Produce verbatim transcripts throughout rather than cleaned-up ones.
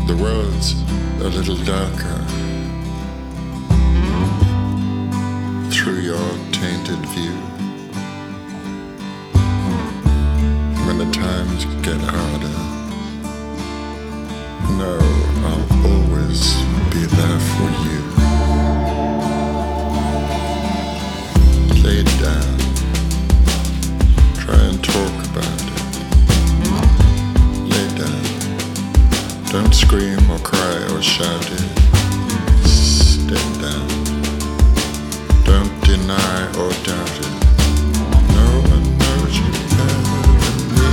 The world's a little darker through your tainted view. When the times get harder, no, I'll always be there for you. Lay it down, try and talk about it. Lay down, don't scream or cry or shout it. Stay down, don't deny or doubt it. No one knows you better than me.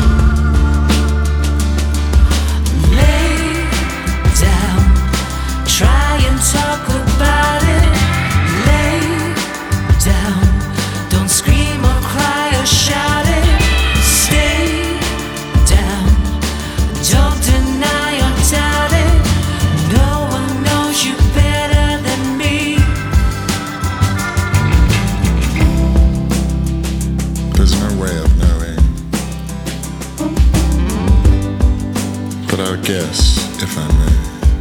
Lay down, try and talk about it. Lay down, don't scream or cry or shout it. Stay down, don't deny or doubt it. No one knows you better than me. There's no way of knowing, but I'll guess if I may.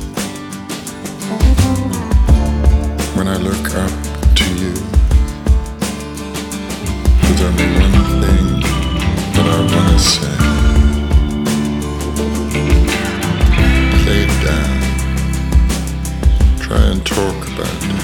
When I look up to you, there's only one thing that I wanna say. Lay it down, try and talk about it.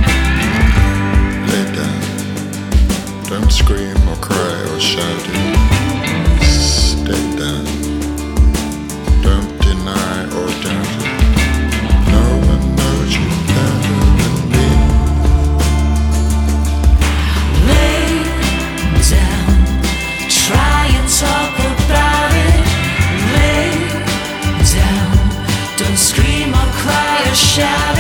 Lay down, don't scream or cry or shout it. Stay down, don't deny or doubt it. No one knows you better than me. Lay down, try and talk about it. Lay down, don't scream or cry or shout.